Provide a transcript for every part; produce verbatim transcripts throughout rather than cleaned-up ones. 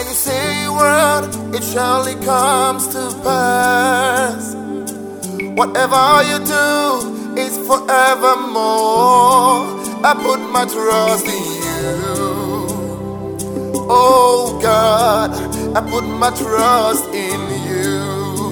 you say a word, it surely comes to pass. Whatever you do is forevermore. I put my trust in you. Oh God, I put my trust in you.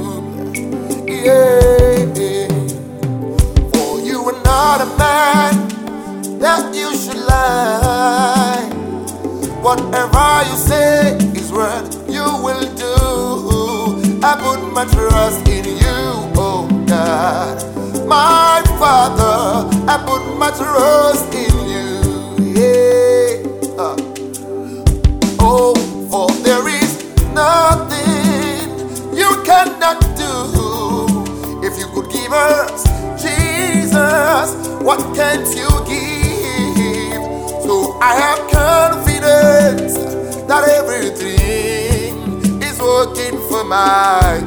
Yeah. For you are not a man that you should lie. Whatever you say is what you will do. I put my trust in you, oh God. My Father, I put my trust in you. Yeah. Uh. Oh, for there is nothing you cannot do. If you could give us Jesus, what can't you give? So I have confidence that everything is working for my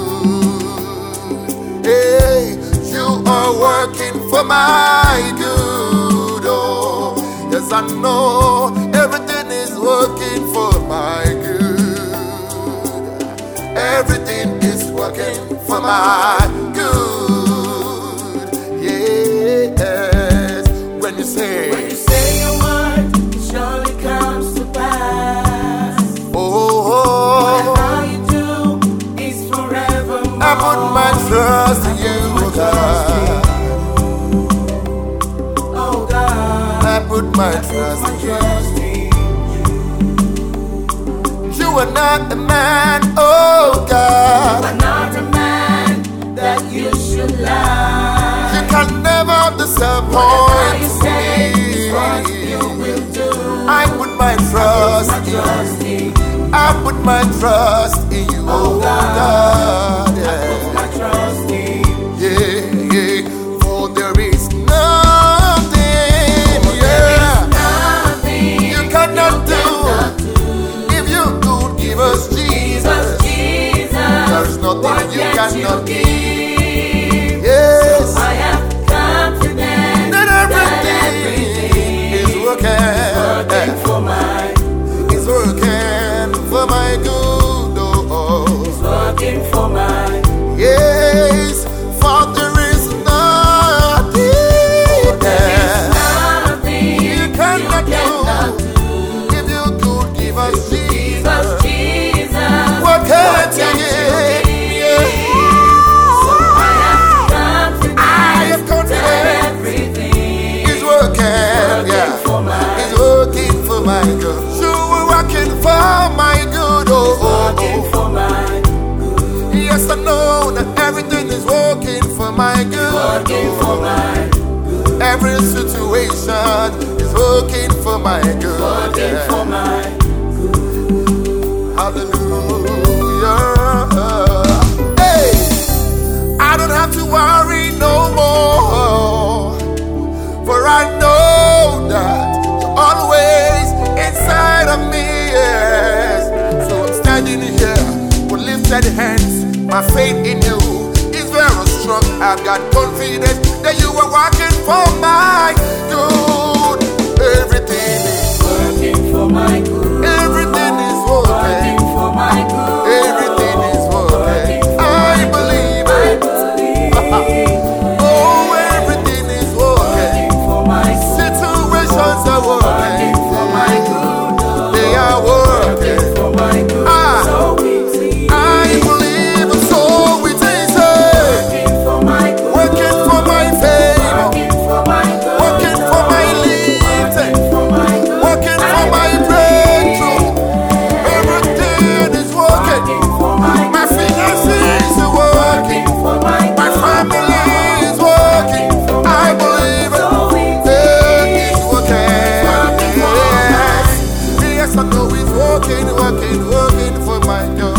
good. Hey, you are working for my good. Oh, yes, I know everything is working for my good. Everything is working for my good. Yes, when you say, when you say a word, it surely comes to pass. Oh, oh, whatever you do is forevermore. I put my trust in you, God. Oh God, I put my trust in you. You are not a man, oh God. You are not a man that you should lie. You can never disappoint Whatever you say me. is what you will do. I put my trust in Trust you. in I put my trust in you, oh God. Yeah. my trust in Yeah, yeah. For there is nothing, yeah, nothing you cannot do. If you could give us Jesus, Jesus. there's nothing What you can't you cannot give? give. Yes, I have confidence that that everything is working, working for my, it's working for my good. Oh, working for my. yes, for there is nothing, yeah, Nothing you cannot cannot do. If you could give us Jesus, Jesus, Jesus. what can't you give? Yeah. So I have confidence I have that confidence everything it's working, yeah, for my, it's working for my good. You are working for my good, oh, oh, working oh. for my, Yes, I know that everything is working for my good. working for my, Every situation is working for my good. working Yeah. for my. Hallelujah. Hey, I don't have to worry no more, for I know that you're always inside of me. Yes. So I'm standing here with lifted hands. My faith in you is very strong. I've got confidence that you are working for my good. Everything is Working for my good. Everything is Working working. for my good. Everything is working. I believe I it. believe. Oh, everything is working. Working for my good. Situations are Working for my working. good. They are Working working. for my good. Ah. So easy. I believe it, so it is. Working for my good. Working for my favor. Working for my good. Working for my lifting. Working for my good. Working for my breakthrough. Everything is working. Working for my My finances are working. Working for my My family is working. I believe it. So easy. Hey, it's working. Yes, yes, I know it's working, working, working for my good.